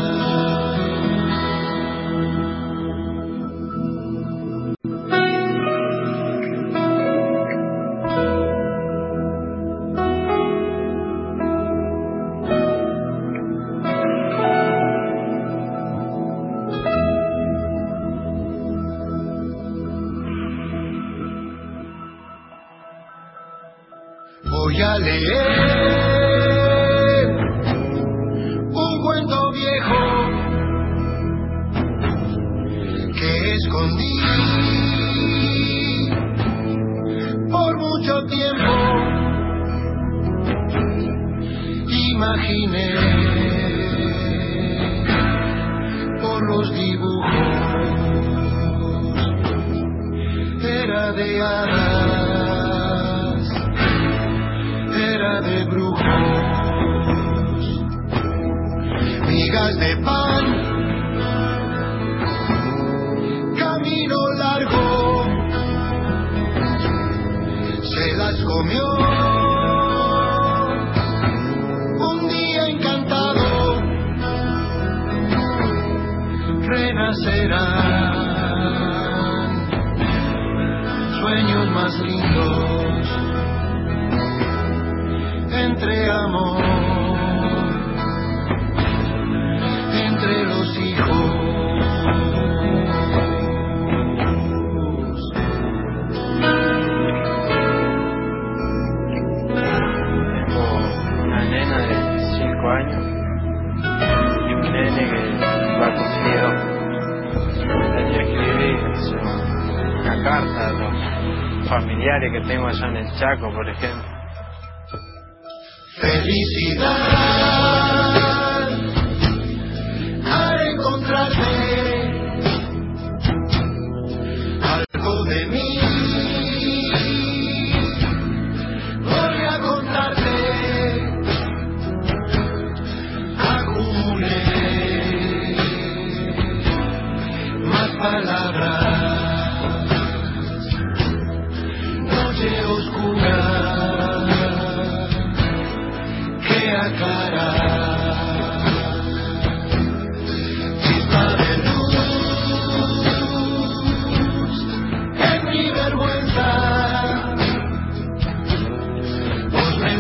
Voy a leer un cuento viejo que escondí por mucho tiempo. Imaginé por los dibujos, era de hadas, era de brujos, migas de pan, camino largo, se las comió un día encantado, renacerán sueños más lindos entre amor, entre los hijos. Tengo una nena de 5 años y un nene que va a cumplir 2. Tenía que escribir una carta a los familiares que tengo allá en el Chaco, por ejemplo. Felicidad al encontrarte, algo de mí voy a contarte. Acumulé más palabras, noche oscura que aclara, chispa de luz en mi vergüenza. Vos me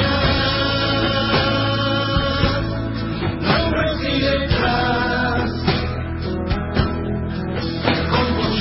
enseñás nombres y letras con tus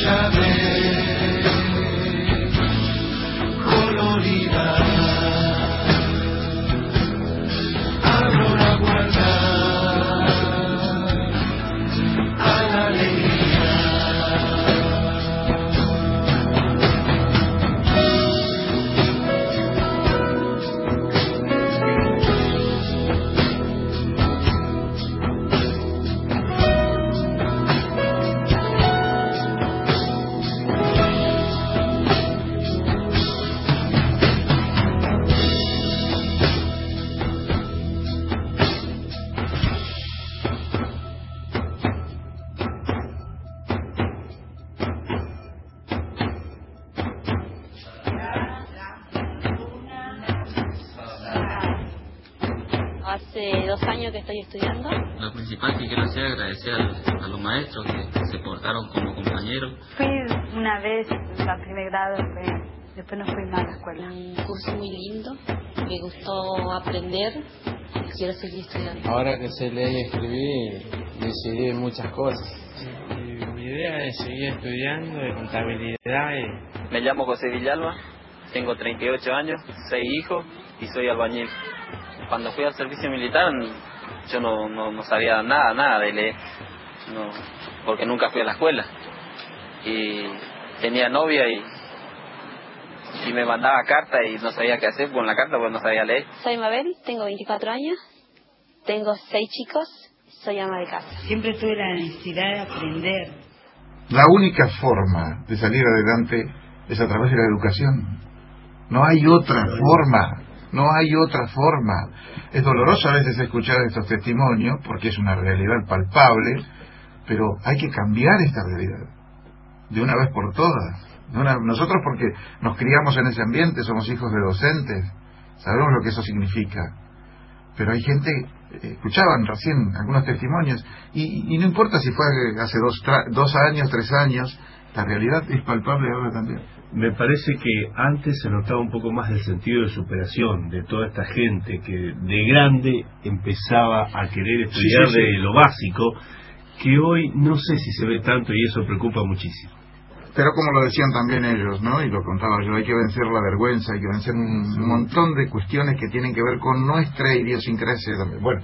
2 años que estoy estudiando. Lo principal que quiero hacer es agradecer a los maestros que se portaron como compañeros. Fui una vez a primer grado, después no fui más a la escuela. Un curso muy lindo, me gustó aprender y quiero seguir estudiando. Ahora que sé leer y escribir, decidí muchas cosas. Mi idea es seguir estudiando de contabilidad. Me llamo José Villalba, tengo 38 años, 6 hijos y soy albañil. Cuando fui al servicio militar yo no sabía nada de leer, porque nunca fui a la escuela. Y tenía novia y me mandaba cartas y no sabía qué hacer con la carta porque no sabía leer. Soy Mabel, tengo 24 años, tengo 6 chicos, soy ama de casa. Siempre tuve la necesidad de aprender. La única forma de salir adelante es a través de la educación. No hay otra forma. No hay otra forma. Es doloroso a veces escuchar estos testimonios porque es una realidad palpable, pero hay que cambiar esta realidad de una vez por todas. Nosotros porque nos criamos en ese ambiente, somos hijos de docentes, sabemos lo que eso significa. Pero hay gente, escuchaban recién algunos testimonios, y no importa si fue hace 2 años, 3 años, la realidad es palpable ahora también. Me parece que antes se notaba un poco más el sentido de superación de toda esta gente que de grande empezaba a querer estudiar de lo básico, que hoy no sé si se ve tanto y eso preocupa muchísimo. Pero como lo decían también ellos, ¿no? Y lo contaba yo, hay que vencer la vergüenza, hay que vencer un montón de cuestiones que tienen que ver con nuestra idiosincrasia también. Bueno,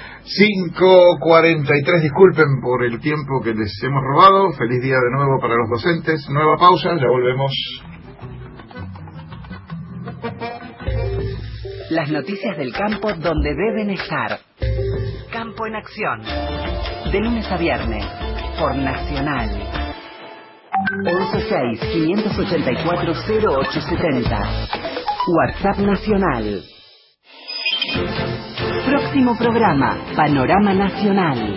5:43, disculpen por el tiempo que les hemos robado. Feliz día de nuevo para los docentes. Nueva pausa, ya volvemos. Las noticias del campo donde deben estar. Campo en Acción. De lunes a viernes, por Nacional. 116-584-0870. WhatsApp Nacional. Próximo programa, Panorama Nacional.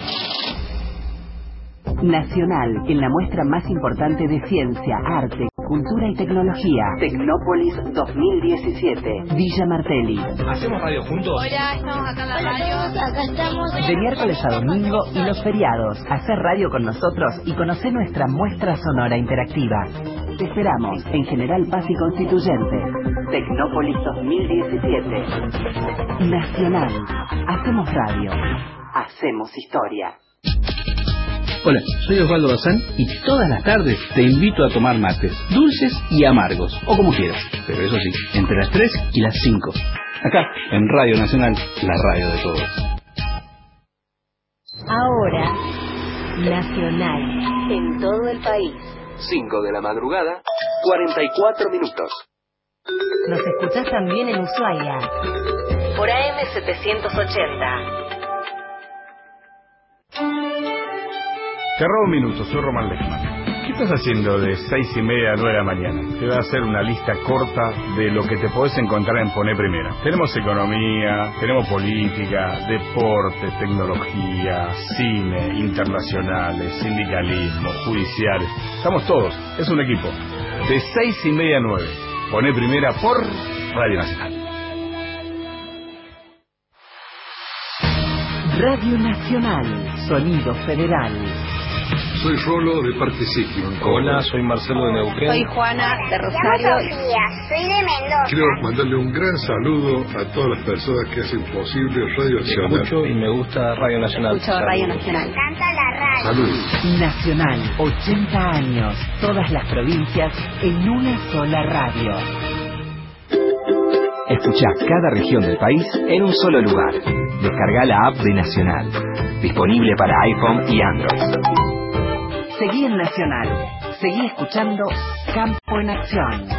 Nacional, en la muestra más importante de ciencia, arte, cultura y tecnología. Tecnópolis 2017. Villa Martelli. ¿Hacemos radio juntos? Hola, estamos acá en la radio. Acá estamos. De miércoles a domingo y los feriados. Hacer radio con nosotros y conocer nuestra muestra sonora interactiva. Te esperamos en General Paz y Constituyente. Tecnópolis 2017. Nacional. Hacemos radio. Hacemos historia. Hola, soy Osvaldo Bazán y todas las tardes te invito a tomar mates, dulces y amargos, o como quieras, pero eso sí, entre las 3 y las 5. Acá, en Radio Nacional, la radio de todos. Ahora, Nacional, en todo el país. 5 de la madrugada, 44 minutos. Nos escuchás también en Ushuaia, por AM 780. Te robo un minuto, soy Román Lechman. ¿Qué estás haciendo de 6:30 a 9 de la mañana? Te voy a hacer una lista corta de lo que te podés encontrar en Poné Primera. Tenemos economía, tenemos política, deporte, tecnología, cine, internacionales, sindicalismo, judiciales. Estamos todos, es un equipo. De 6:30 a 9, Poné Primera por Radio Nacional. Radio Nacional, Sonido Federal. Soy Rolo de Parque Sitio. Hola, soy Marcelo de Neuquén. Soy Juana de Rosario. Soy de Mendoza. Quiero mandarle un gran saludo a todas las personas que hacen posible Radio Nacional. Escucho y me gusta Radio Nacional. Escucho Radio Nacional. Me encanta la radio. Saludos. Nacional, 80 años. Todas las provincias en una sola radio. Escuchá cada región del país en un solo lugar. Descarga la app de Nacional. Disponible para iPhone y Android. Seguí en Nacional. Seguí escuchando Campo en Acción.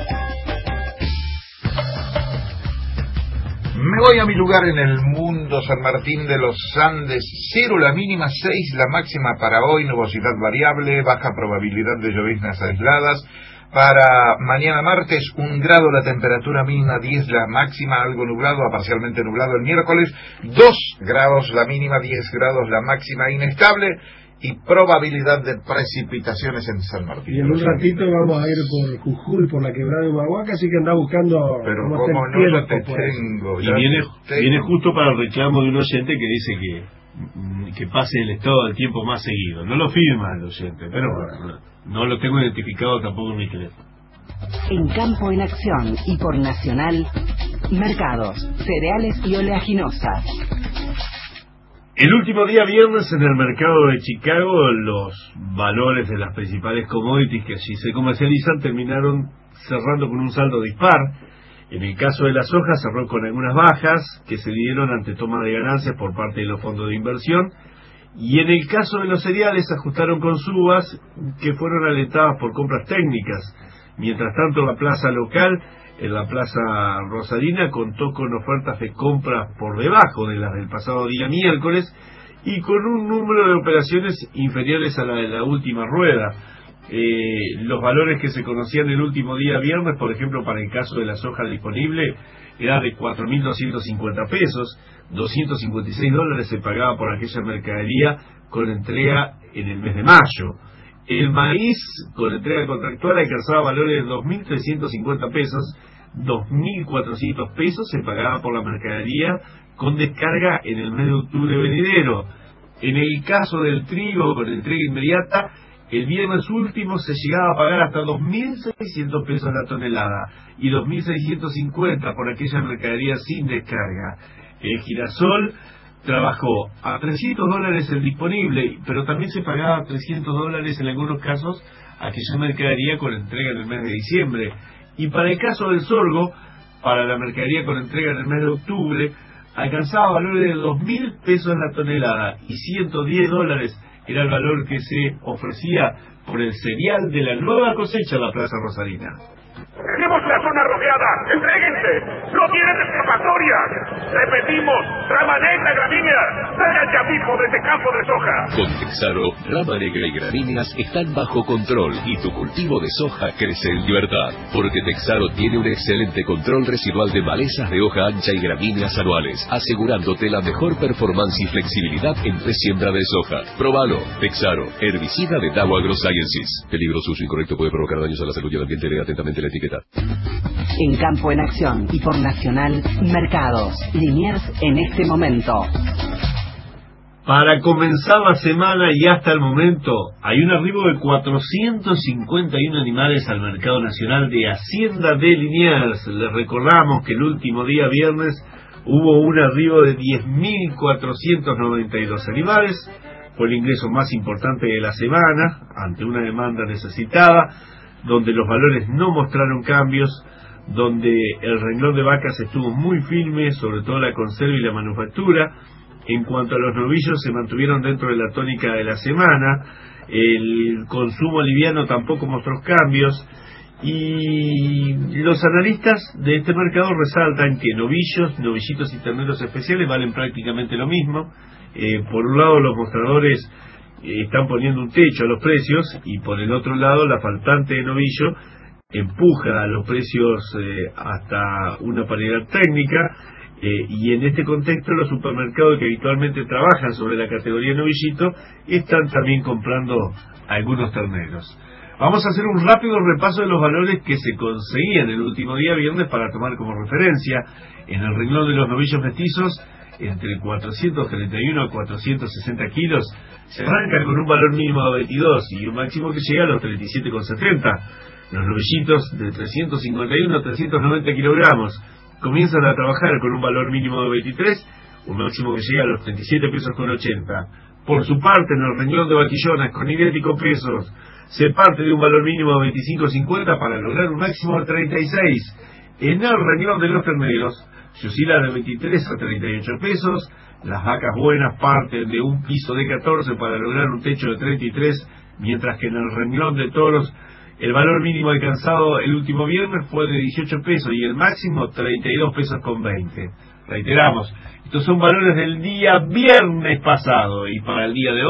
Me voy a mi lugar en el mundo, San Martín de los Andes. 0 la mínima, 6 la máxima para hoy, nubosidad variable, baja probabilidad de lloviznas aisladas. Para mañana martes, 1 grado la temperatura mínima, 10 la máxima, algo nublado a parcialmente nublado el miércoles, 2 grados la mínima, 10 grados la máxima, inestable. y probabilidad de precipitaciones en San Martín. Y en un ratito vamos a ir por Jujuy, por la quebrada de Humahuaca, así que anda buscando. Pero cómo como está no el lo te tiempo por ahí. tengo. Y ya viene justo para el reclamo de un oyente que dice que pase el estado del tiempo más seguido. No lo firma el oyente, pero bueno, no lo tengo identificado tampoco en mi teléfono. En Campo en Acción y por Nacional, mercados, cereales y oleaginosas. El último día viernes en el mercado de Chicago, los valores de las principales commodities que allí se comercializan terminaron cerrando con un saldo dispar. En el caso de la soja cerró con algunas bajas que se dieron ante toma de ganancias por parte de los fondos de inversión, y en el caso de los cereales se ajustaron con subas que fueron alentadas por compras técnicas. Mientras tanto, la plaza local, en la plaza Rosarina, contó con ofertas de compras por debajo de las del pasado día miércoles y con un número de operaciones inferiores a la de la última rueda. Los valores que se conocían el último día viernes, por ejemplo, para el caso de la soja disponible, era de 4.250 pesos, $256 se pagaba por aquella mercadería con entrega en el mes de mayo. El maíz con entrega contractual alcanzaba valores de 2.350 pesos, 2.400 pesos se pagaba por la mercadería con descarga en el mes de octubre venidero. En el caso del trigo con entrega inmediata, el viernes último se llegaba a pagar hasta 2.600 pesos la tonelada y 2.650 por aquella mercadería sin descarga. El girasol trabajó a $300 el disponible, pero también se pagaba $300 en algunos casos aquella mercadería con entrega en el mes de diciembre. Y para el caso del sorgo, para la mercadería con entrega en el mes de octubre, alcanzaba valores de 2.000 pesos la tonelada y $110 era el valor que se ofrecía por el cereal de la nueva cosecha en la Plaza Rosarina. Tenemos la zona rodeada, entréguense, no tienen escapatoria. Repetimos, rama negra, gramíneas, salgan ya mismo de este campo de soja. Con Texaro, rama negra y gramíneas están bajo control y tu cultivo de soja crece en libertad. Porque Texaro tiene un excelente control residual de malezas de hoja ancha y gramíneas anuales, asegurándote la mejor performance y flexibilidad en presiembra de soja. Próbalo, Texaro, herbicida de Dow AgroSciences. Peligroso uso incorrecto puede provocar daños a la salud y al ambiente. Lea atentamente la etiqueta. En Campo en Acción y por Nacional, mercados, Liniers en este momento. Para comenzar la semana y hasta el momento, hay un arribo de 451 animales al mercado nacional de Hacienda de Liniers. Les recordamos que el último día viernes hubo un arribo de 10.492 animales. Fue el ingreso más importante de la semana, ante una demanda necesitada, donde los valores no mostraron cambios, donde el renglón de vacas estuvo muy firme, sobre todo la conserva y la manufactura. En cuanto a los novillos, se mantuvieron dentro de la tónica de la semana. El consumo liviano tampoco mostró cambios, y los analistas de este mercado resaltan que novillitos y terneros especiales valen prácticamente lo mismo. Por un lado, los mostradores están poniendo un techo a los precios, y por el otro lado, la faltante de novillo empuja a los precios hasta una paridad técnica, y en este contexto los supermercados que habitualmente trabajan sobre la categoría novillito están también comprando algunos terneros. Vamos a hacer un rápido repaso de los valores que se conseguían el último día viernes para tomar como referencia. En el renglón de los novillos mestizos, entre 431 a 460 kilos, se arranca con un valor mínimo de 22 y un máximo que llega a los 37,70. Los novillitos de 351 a 390 kilogramos comienzan a trabajar con un valor mínimo de 23, un máximo que llega a los 37 pesos con 80. Por su parte, en el renglón de vaquillonas con idénticos pesos, se parte de un valor mínimo de 25,50 para lograr un máximo de 36. En el renglón de los terneros se oscila de 23 a 38 pesos. Las vacas buenas parten de un piso de 14 para lograr un techo de 33, mientras que en el renglón de toros el valor mínimo alcanzado el último viernes fue de 18 pesos y el máximo 32 pesos con 20. Reiteramos, estos son valores del día viernes pasado, y para el día de hoy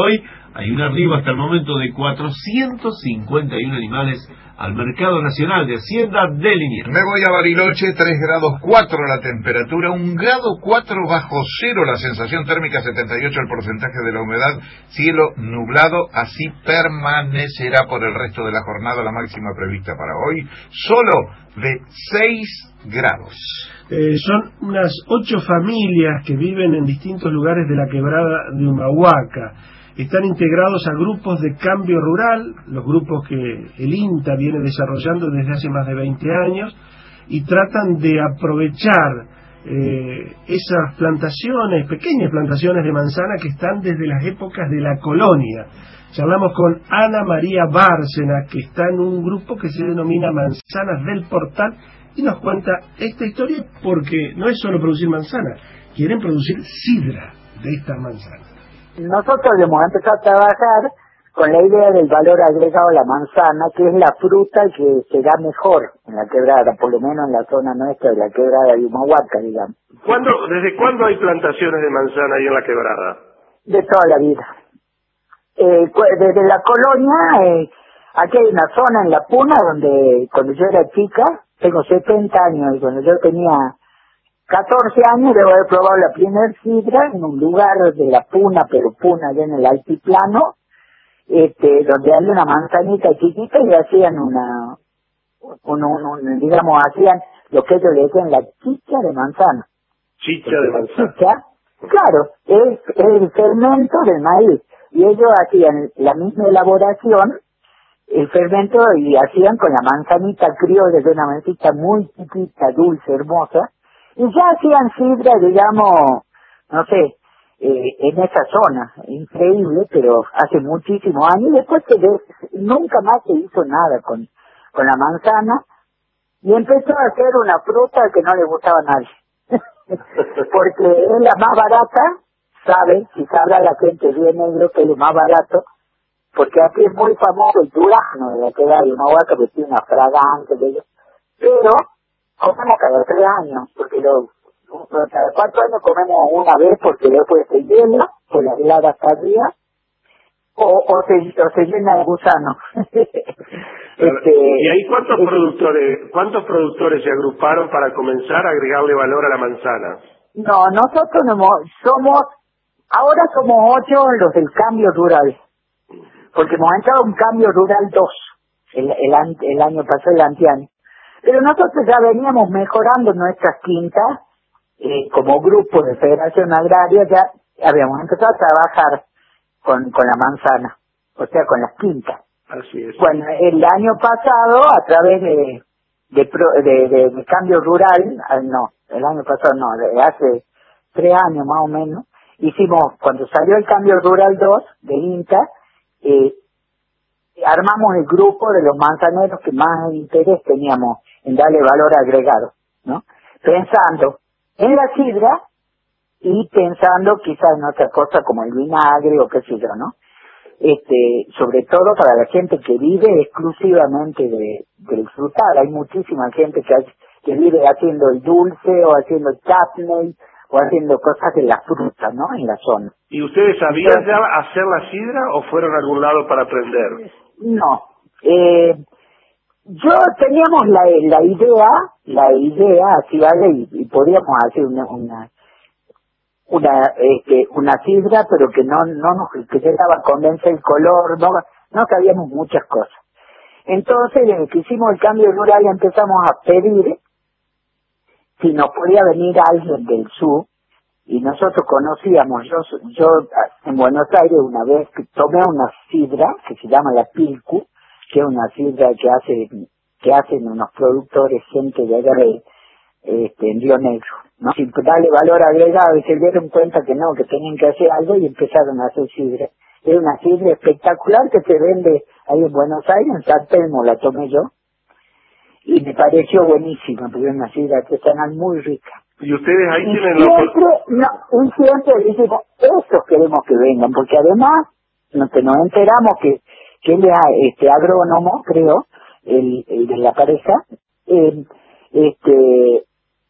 Hay un arribo hasta el momento de 451 animales al mercado nacional de Hacienda de Liniers. Me voy a Bariloche, 3 grados 4 la temperatura, 1 grado 4 bajo cero la sensación térmica, 78 el porcentaje de la humedad, cielo nublado, así permanecerá por el resto de la jornada, la máxima prevista para hoy, solo de 6 grados. Son unas 8 familias que viven en distintos lugares de la quebrada de Humahuaca. Están integrados a grupos de cambio rural, los grupos que el INTA viene desarrollando desde hace más de 20 años, y tratan de aprovechar esas plantaciones, pequeñas plantaciones de manzana que están desde las épocas de la colonia. Charlamos con Ana María Bárcena, que está en un grupo que se denomina Manzanas del Portal, y nos cuenta esta historia porque no es solo producir manzana, quieren producir sidra de estas manzanas. Nosotros hemos empezado a trabajar con la idea del valor agregado a la manzana, que es la fruta que se da mejor en la quebrada, por lo menos en la zona nuestra de la quebrada de Humahuaca, digamos. ¿Desde cuándo hay plantaciones de manzana ahí en la quebrada? De toda la vida. Desde la colonia, aquí hay una zona en La Puna donde cuando yo era chica, tengo 70 años, y cuando yo tenía 14 años debo haber probado la primer sidra en un lugar de La Puna, pero Puna allá en el altiplano, donde había una manzanita chiquita y hacían hacían lo que ellos le decían la chicha de manzana. Chicha de manzana. Chicha, claro, es el fermento del maíz, y ellos hacían la misma elaboración, el fermento, y hacían con la manzanita criolla, de una manzanita muy chiquita, dulce, hermosa, y ya hacían sidra, digamos, no sé, en esa zona, increíble, pero hace muchísimos años, y después nunca más se hizo nada con la manzana, y empezó a hacer una fruta que no le gustaba a nadie, porque es la más barata, si sabrá la gente bien negro que es lo más barato, porque aquí es muy famoso el durazno de la quebrada de Humahuaca, que tiene una fragante de ellos, pero comemos cada 3 años, porque cada 4 años comemos una vez porque después se llena, por la helada hasta arriba, o se llena de gusanos. ¿Y ahí cuántos productores se agruparon para comenzar a agregarle valor a la manzana? No, nosotros ahora somos 8 los del cambio rural, porque hemos entrado en un cambio rural 2, el año pasado, el anteaño. Pero nosotros ya veníamos mejorando nuestras quintas, como grupo de Federación Agraria, ya habíamos empezado a trabajar con la manzana, o sea, con las quintas. Así es. Bueno, el año pasado, a través de Cambio Rural, el año pasado no, hace 3 años más o menos, cuando salió el Cambio Rural 2 del INTA, armamos el grupo de los manzaneros que más interés teníamos en darle valor agregado, ¿no? Pensando en la sidra y pensando quizás en otra cosa como el vinagre o qué sé yo, ¿no? Sobre todo para la gente que vive exclusivamente de disfrutar. Hay muchísima gente que vive haciendo el dulce o haciendo el chutney o haciendo cosas de la fruta, ¿no? En la zona. ¿Y ustedes sabían ya hacer la sidra o fueron a algún lado para aprender? No. Yo teníamos la idea, así vale, y podíamos hacer una sidra, pero que no nos quedaba convencer el color, no sabíamos muchas cosas. Entonces, desde que hicimos el cambio rural, empezamos a pedir si nos podía venir alguien del sur, y nosotros conocíamos, yo en Buenos Aires una vez tomé una sidra que se llama la Pilcu, que es una sidra que hacen unos productores, gente de allá en Río Negro, ¿no? Sin darle valor agregado, y se dieron cuenta que no, que tenían que hacer algo y empezaron a hacer sidra. Es una sidra espectacular que se vende ahí en Buenos Aires, en San Telmo la tomé yo, y me pareció buenísima, porque es una sidra artesanal muy rica. Y ustedes ahí tienen y siempre decimos, esos queremos que vengan, porque además nos enteramos que él es agrónomo, creo, el de la pareja,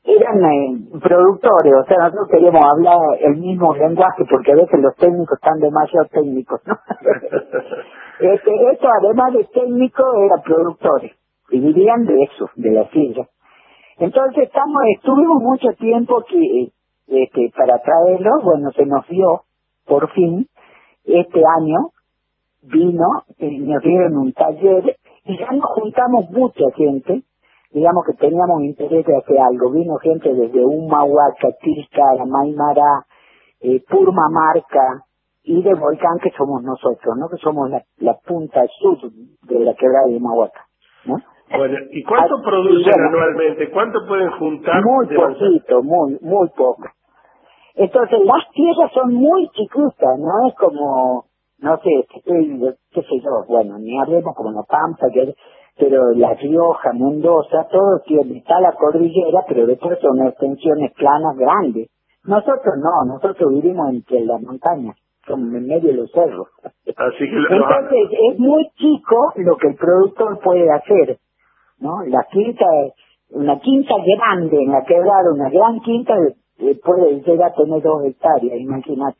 eran productores, o sea, nosotros queríamos hablar el mismo lenguaje porque a veces los técnicos están demasiado técnicos, ¿no? Esto además de técnico eran productores y vivían de eso, de la silla. Entonces estuvimos mucho tiempo para traerlo. Bueno, se nos dio por fin este año, nos dieron un taller y ya nos juntamos mucha gente, digamos que teníamos interés de hacer algo. Vino gente desde Humahuaca, Tilcara, Maimará, Purmamarca y de Volcán, que somos nosotros, ¿no? Que somos la punta sur de la quebrada de Humahuaca, ¿no? Bueno, ¿y cuánto producen anualmente? ¿Cuánto pueden juntar? Muy poquito, muy poco. Entonces las tierras son muy chiquitas, no es como, no sé, qué sé yo, bueno, ni hablemos como La Pampa, pero La Rioja, Mendoza, todo está la cordillera, pero después son extensiones planas grandes. Nosotros no, nosotros vivimos entre las montañas, como en medio de los cerros. Así que entonces es muy chico lo que el productor puede hacer, ¿no? Una quinta grande en la quebrada, una gran quinta, puede llegar a tener 2 hectáreas, imagínate.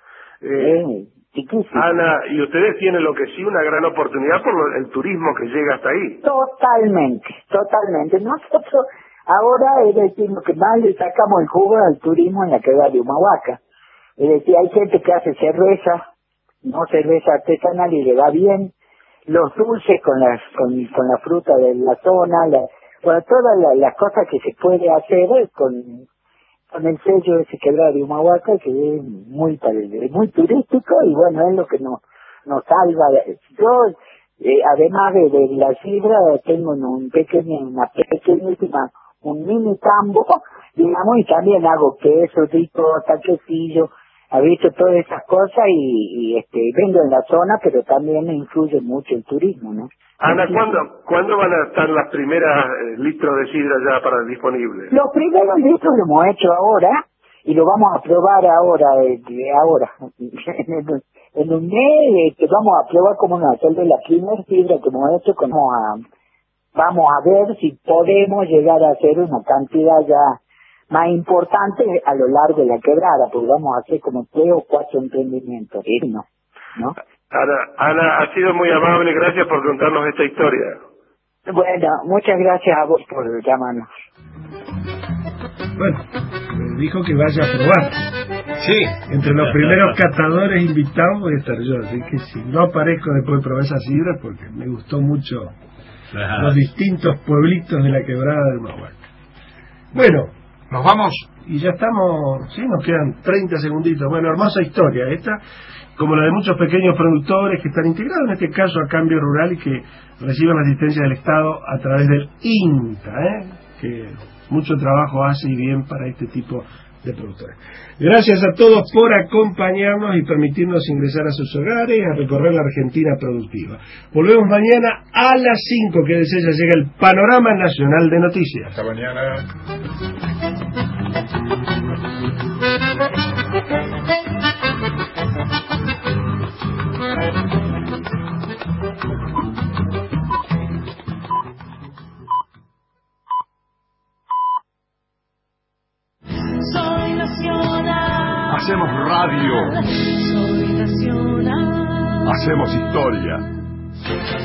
Ana, y ustedes tienen lo que sí una gran oportunidad por el turismo que llega hasta ahí. Totalmente. Nosotros ahora, es decir, lo que más le sacamos el jugo al turismo en la quebrada de Humahuaca. Es decir, hay gente que hace cerveza artesanal y le va bien, los dulces con la fruta de la zona, todas las cosas que se puede hacer con el sello de ese quebrada de Humahuaca, que es muy turístico, y bueno, es lo que nos salva. Yo, además de la sidra, tengo un pequeñísima, un mini tambo, digamos, y también hago queso, ricota, quesillo, ha visto todas esas cosas y vendo en la zona, pero también me influye mucho el turismo, ¿no? Ana, ¿cuándo van a estar las primeras litros de sidra ya para disponibles? Los primeros litros lo hemos hecho ahora y lo vamos a probar ahora. En un mes vamos a probar cómo nos hacer de la primera sidra que hemos hecho. Vamos a ver si podemos llegar a hacer una cantidad ya más importante a lo largo de la quebrada, porque vamos a hacer como 3 o 4 emprendimientos, ¿no? Ana, ha sido muy amable, gracias por contarnos esta historia. Bueno, muchas gracias a vos por llamarnos. Bueno, me dijo que vaya a probar. Sí. Entre los primeros catadores invitados voy a estar yo, así que si no aparezco después de probar esa sidra, porque me gustó mucho los distintos pueblitos de la quebrada del Humahuaca. Bueno, ¿nos vamos? Y ya estamos, sí, nos quedan 30 segunditos. Bueno, hermosa historia esta, como la de muchos pequeños productores que están integrados, en este caso a Cambio Rural, y que reciben la asistencia del Estado a través del INTA, que mucho trabajo hace y bien para este tipo de productores. Gracias a todos por acompañarnos y permitirnos ingresar a sus hogares, a recorrer la Argentina productiva. Volvemos mañana a las 5, que desde ella llega el Panorama Nacional de Noticias. Hasta mañana. Soy nacional. Hacemos radio. Soy nacional. Hacemos historia.